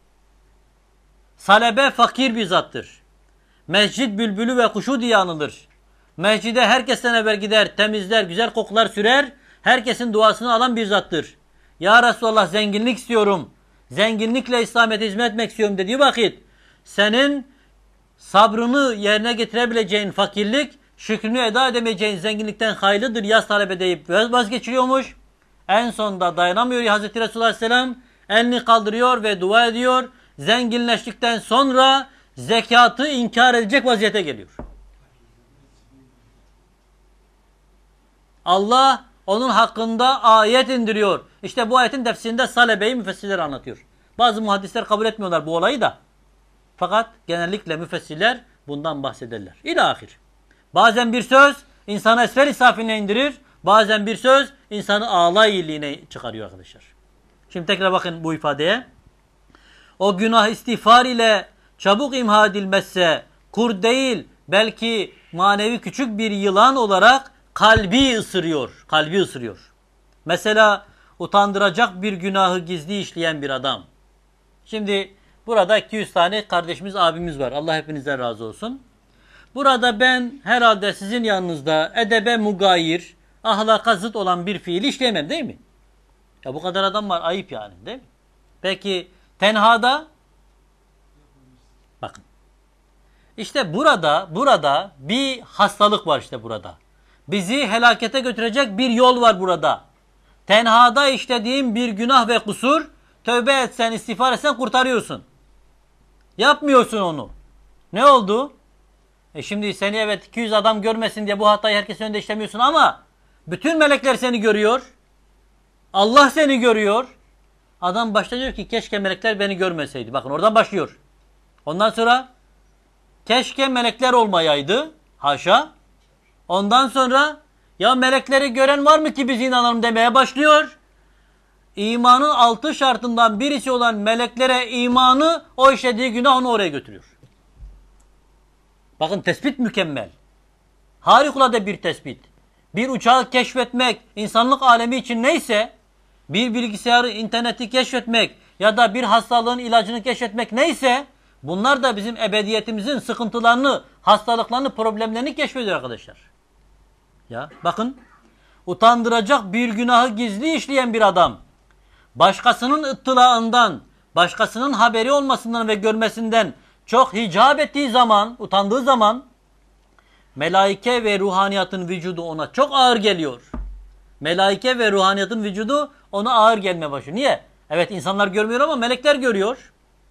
Salebe fakir bir zattır. Mescid bülbülü ve kuşu diye anılır. Mescide herkesten evvel gider, temizler, güzel kokular sürer, herkesin duasını alan bir zattır. Ya Resulallah zenginlik istiyorum, zenginlikle İslamiyet'e hizmet etmek istiyorum dediği vakit, senin sabrını yerine getirebileceğin fakirlik, şükrünü eda edemeyeceğin zenginlikten hayırlıdır ya talebe deyip vazgeçiriyormuş. En sonunda dayanamıyor ya Hazreti Resulullah Aleyhisselam, elini kaldırıyor ve dua ediyor. Zenginleştikten sonra zekatı inkar edecek vaziyete geliyor. Allah onun hakkında ayet indiriyor. İşte bu ayetin tefsirinde Salebe'yi müfessirler anlatıyor. Bazı muhaddisler kabul etmiyorlar bu olayı da. Fakat genellikle müfessirler bundan bahsederler. İlahir. Bazen bir söz insanı esfer-i safiline indirir. Bazen bir söz insanı alay iyiliğine çıkarıyor arkadaşlar. Şimdi tekrar bakın bu ifadeye. O günah istiğfar ile çabuk imha edilmezse kur değil belki manevi küçük bir yılan olarak kalbi ısırıyor. Kalbi ısırıyor. Mesela utandıracak bir günahı gizli işleyen bir adam. Şimdi burada iki yüz tane kardeşimiz, abimiz var. Allah hepinizden razı olsun. Burada ben herhalde sizin yanınızda edebe mugayir, ahlaka zıt olan bir fiil işleyemem değil mi? Ya bu kadar adam var, ayıp yani değil mi? Peki tenhada? Bakın. İşte burada, burada bir hastalık var işte burada. Bizi helakete götürecek bir yol var burada. Tenhada işlediğin bir günah ve kusur, tövbe etsen, istiğfar etsen kurtarıyorsun. Yapmıyorsun onu. Ne oldu? E şimdi seni evet iki yüz adam görmesin diye bu hatayı herkesin önünde işlemiyorsun ama bütün melekler seni görüyor. Allah seni görüyor. Adam başta diyor ki keşke melekler beni görmeseydi. Bakın oradan başlıyor. Ondan sonra keşke melekler olmayaydı. Haşa. Ondan sonra ya melekleri gören var mı ki biz inanalım demeye başlıyor. İmanın altı şartından birisi olan meleklere imanı o işlediği günah onu oraya götürüyor. Bakın tespit mükemmel. Harikulade bir tespit. Bir uçağı keşfetmek insanlık alemi için neyse, bir bilgisayarı, interneti keşfetmek ya da bir hastalığın ilacını keşfetmek neyse, bunlar da bizim ebediyetimizin sıkıntılarını, hastalıklarını, problemlerini keşfediyor arkadaşlar. Ya bakın, utandıracak bir günahı gizli işleyen bir adam, başkasının ıttılağından, başkasının haberi olmasından ve görmesinden çok hicap ettiği zaman, utandığı zaman, melaike ve ruhaniyatın vücudu ona çok ağır geliyor. Melaike ve ruhaniyatın vücudu ona ağır gelmeye başlıyor. Niye? Evet insanlar görmüyor ama melekler görüyor.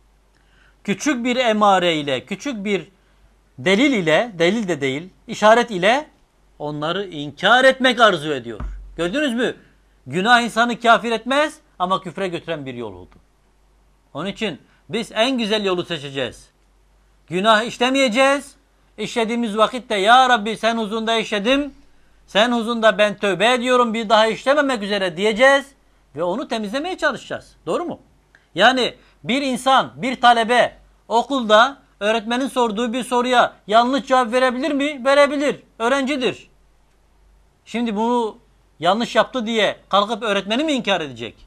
Küçük bir emare ile, küçük bir delil ile, delil de değil, işaret ile onları inkar etmek arzu ediyor. Gördünüz mü? Günah insanı kafir etmez ama küfre götüren bir yol oldu. Onun için biz en güzel yolu seçeceğiz. Günah işlemeyeceğiz. İşlediğimiz vakitte ya Rabbi sen huzurunda işledim. Sen huzurunda ben tövbe ediyorum bir daha işlememek üzere diyeceğiz. Ve onu temizlemeye çalışacağız. Doğru mu? Yani bir insan, bir talebe okulda öğretmenin sorduğu bir soruya yanlış cevap verebilir mi? Verebilir. Öğrencidir. Şimdi bunu yanlış yaptı diye kalkıp öğretmeni mi inkar edecek?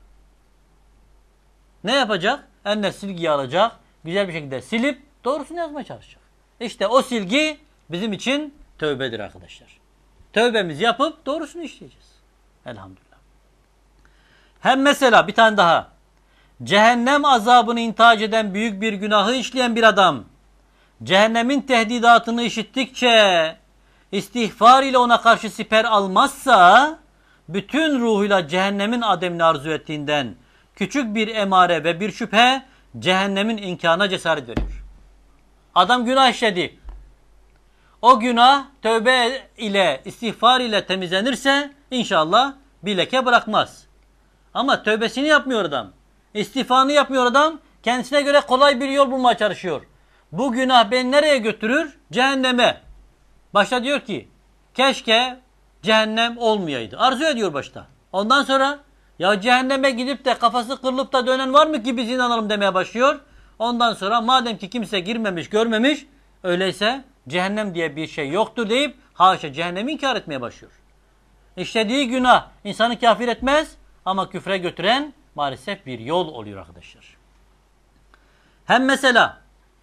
Ne yapacak? Eline silgiyi alacak. Güzel bir şekilde silip doğrusunu yazmaya çalışacak. İşte o silgi bizim için tövbedir arkadaşlar. Tövbemizi yapıp doğrusunu işleyeceğiz. Elhamdülillah. Hem mesela bir tane daha. cehennem azabını intihac eden büyük bir günahı işleyen bir adam, cehennemin tehdidatını işittikçe istiğfar ile ona karşı siper almazsa, bütün ruhuyla cehennemin ademini arzu ettiğinden küçük bir emare ve bir şüphe cehennemin imkana cesaret veriyor. Adam günah işledi. O günah tövbe ile, istiğfar ile temizlenirse inşallah bir leke bırakmaz. Ama tövbesini yapmıyor adam. İstiğfarını yapmıyor adam. Kendisine göre kolay bir yol bulmaya çalışıyor. Bu günah beni nereye götürür? Cehenneme. Başta diyor ki keşke cehennem olmayaydı. Arzu ediyor başta. Ondan sonra ya cehenneme gidip de kafası kırılıp da dönen var mı ki biz inanalım demeye başlıyor. Ondan sonra madem ki kimse girmemiş, görmemiş, öyleyse cehennem diye bir şey yoktur deyip haşa cehennemi inkar etmeye başlıyor. İşlediği günah insanı kafir etmez ama küfre götüren maalesef bir yol oluyor arkadaşlar. Hem mesela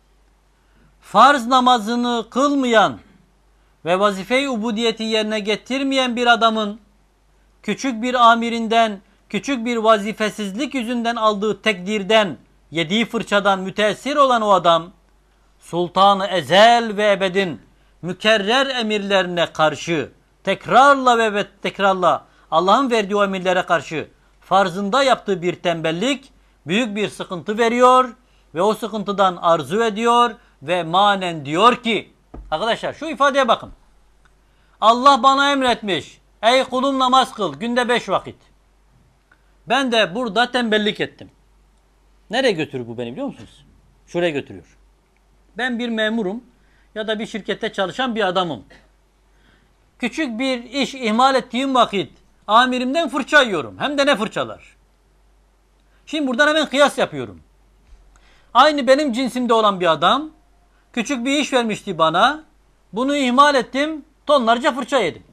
farz namazını kılmayan ve vazife-i ubudiyeti yerine getirmeyen bir adamın küçük bir amirinden, küçük bir vazifesizlik yüzünden aldığı tekdirden, yediği fırçadan müteessir olan o adam, Sultan-ı Ezel ve Ebed'in mükerrer emirlerine karşı, tekrarla ve tekrarla Allah'ın verdiği o emirlere karşı farzında yaptığı bir tembellik, büyük bir sıkıntı veriyor ve o sıkıntıdan arzu ediyor ve manen diyor ki, arkadaşlar şu ifadeye bakın. Allah bana emretmiş, ey kulum namaz kıl, günde beş vakit. Ben de burada tembellik ettim. Nereye götürür bu beni biliyor musunuz? Şuraya götürüyor. Ben bir memurum ya da bir şirkette çalışan bir adamım. Küçük bir iş ihmal ettiğim vakit amirimden fırça yiyorum. Hem de ne fırçalar. Şimdi buradan hemen kıyas yapıyorum. Aynı benim cinsimde olan bir adam küçük bir iş vermişti bana. Bunu ihmal ettim. Tonlarca fırça yedim.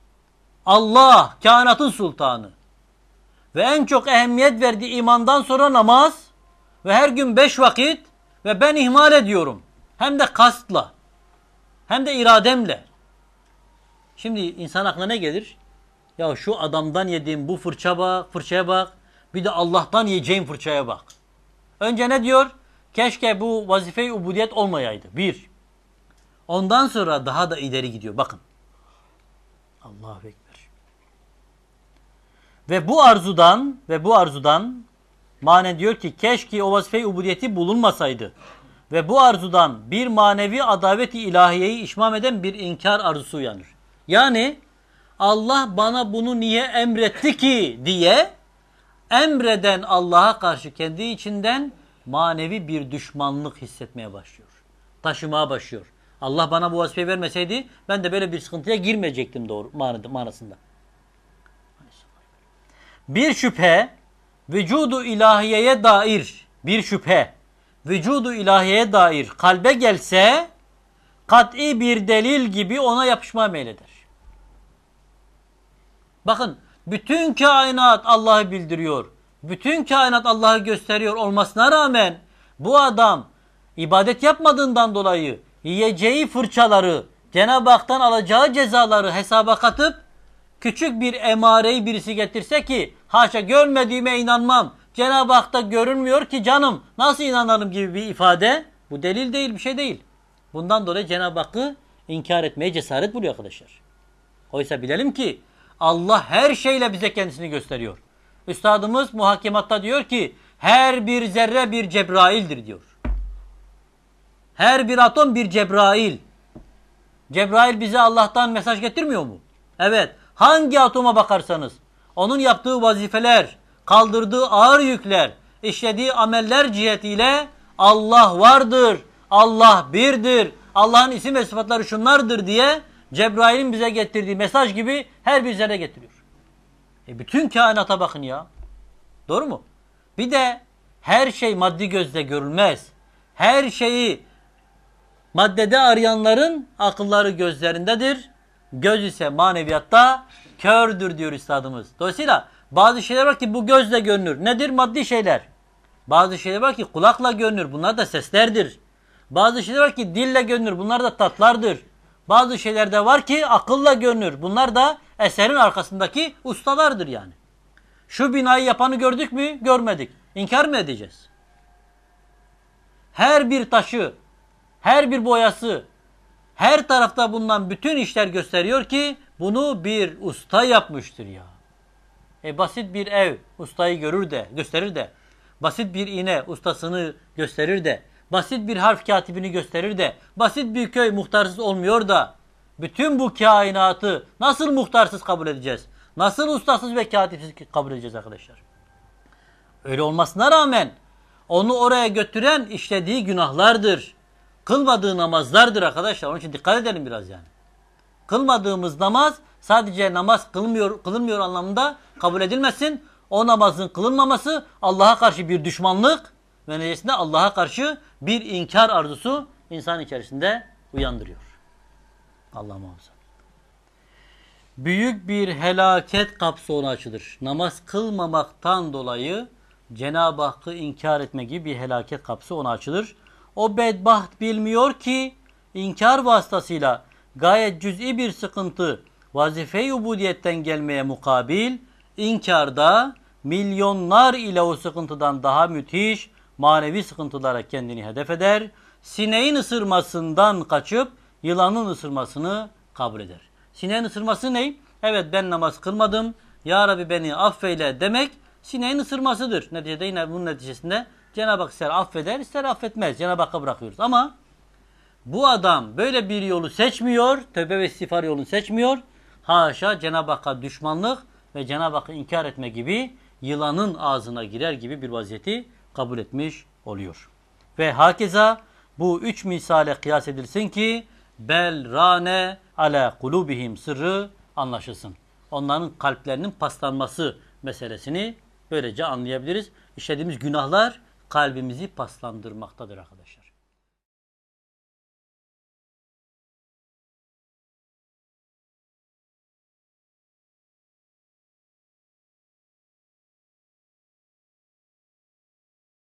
Allah kainatın sultanı ve en çok ehemmiyet verdiği imandan sonra namaz ve her gün beş vakit ve ben ihmal ediyorum. Hem de kastla. Hem de irademle. Şimdi insan aklına ne gelir? Ya şu adamdan yediğim bu fırça bak, fırçaya bak. Bir de Allah'tan yiyeceğim fırçaya bak. Önce ne diyor? Keşke bu vazife-i ubudiyet olmayaydı. Bir. Ondan sonra daha da ileri gidiyor. Bakın. Allahu Ekber. Ve bu arzudan ve bu arzudan manen diyor ki keşke o vazife-i ubudiyeti bulunmasaydı. Ve bu arzudan bir manevi adaveti ilahiyeyi işmam eden bir inkar arzusu uyanır. Yani Allah bana bunu niye emretti ki diye emreden Allah'a karşı kendi içinden manevi bir düşmanlık hissetmeye başlıyor. Taşımaya başlıyor. Allah bana bu vazifeyi vermeseydi ben de böyle bir sıkıntıya girmeyecektim doğru manasında. Bir şüphe vücudu ilahiyeye dair bir şüphe vücudu ilahiyeye dair kalbe gelse kat'i bir delil gibi ona yapışmaya meyleder. Bakın bütün kainat Allah'ı bildiriyor. Bütün kainat Allah'ı gösteriyor olmasına rağmen bu adam ibadet yapmadığından dolayı yiyeceği fırçaları, Cenab-ı Hak'tan alacağı cezaları hesaba katıp küçük bir emareyi birisi getirse ki haşa görmediğime inanmam. Cenab-ı Hak'ta görünmüyor ki canım nasıl inanalım gibi bir ifade bu delil değil bir şey değil. Bundan dolayı Cenab-ı Hakk'ı inkar etmeye cesaret buluyor arkadaşlar. Oysa bilelim ki Allah her şeyle bize kendisini gösteriyor. Üstadımız muhakematta diyor ki her bir zerre bir Cebrail'dir diyor. Her bir atom bir Cebrail. Cebrail bize Allah'tan mesaj getirmiyor mu? Evet. Hangi atoma bakarsanız onun yaptığı vazifeler, kaldırdığı ağır yükler, işlediği ameller cihetiyle Allah vardır, Allah birdir, Allah'ın isim ve sıfatları şunlardır diye Cebrail'in bize getirdiği mesaj gibi her bir zerre getiriyor. E bütün kainata bakın ya. Doğru mu? Bir de her şey maddi gözle görülmez. Her şeyi maddede arayanların akılları gözlerindedir. Göz ise maneviyatta kördür diyor üstadımız. Dolayısıyla bazı şeyler var ki bu gözle görünür. Nedir? Maddi şeyler. Bazı şeyler var ki kulakla görünür. Bunlar da seslerdir. Bazı şeyler var ki dille görünür. Bunlar da tatlardır. Bazı şeyler de var ki akılla görünür. Bunlar da eserin arkasındaki ustalardır yani. Şu binayı yapanı gördük mü? Görmedik. İnkar mı edeceğiz? Her bir taşı, her bir boyası, her tarafta bulunan bütün işler gösteriyor ki bunu bir usta yapmıştır ya. E basit bir ev ustayı görür de, gösterir de, basit bir iğne ustasını gösterir de, basit bir harf katibini gösterir de, basit bir köy muhtarsız olmuyor da, bütün bu kainatı nasıl muhtarsız kabul edeceğiz? Nasıl ustasız ve katipsiz kabul edeceğiz arkadaşlar? Öyle olmasına rağmen onu oraya götüren işlediği günahlardır. Kılmadığı namazlardır arkadaşlar. Onun için dikkat edelim biraz yani. Kılmadığımız namaz sadece namaz kılmıyor, kılınmıyor anlamında kabul edilmesin. O namazın kılınmaması Allah'a karşı bir düşmanlık ve neticesinde Allah'a karşı bir inkar arzusu insan içerisinde uyandırıyor. Allah muhafaza. Büyük bir helaket kapısı ona açılır. Namaz kılmamaktan dolayı Cenab-ı Hakk'ı inkar etme gibi bir helaket kapısı ona açılır. O bedbaht bilmiyor ki inkar vasıtasıyla gayet cüz'i bir sıkıntı vazife-i ubudiyetten gelmeye mukabil inkarda milyonlar ile o sıkıntıdan daha müthiş manevi sıkıntılara kendini hedef eder. Sineğin ısırmasından kaçıp yılanın ısırmasını kabul eder. Sineğin ısırması ne? Evet ben namaz kılmadım. Ya Rabbi beni affeyle demek sineğin ısırmasıdır. Neticede yine bunun neticesinde Cenab-ı Hak ister affeder ister affetmez. Cenab-ı Hakk'a bırakıyoruz. Ama bu adam böyle bir yolu seçmiyor. Tövbe ve istiğfar yolunu seçmiyor. Haşa Cenab-ı Hakk'a düşmanlık ve Cenab-ı Hakk'ı inkar etme gibi yılanın ağzına girer gibi bir vaziyeti kabul etmiş oluyor. Ve hakeza bu üç misale kıyas edilsin ki bel rane ala kulubihim sırrı anlaşılsın. Onların kalplerinin paslanması meselesini böylece anlayabiliriz. İşlediğimiz günahlar kalbimizi paslandırmaktadır arkadaşlar.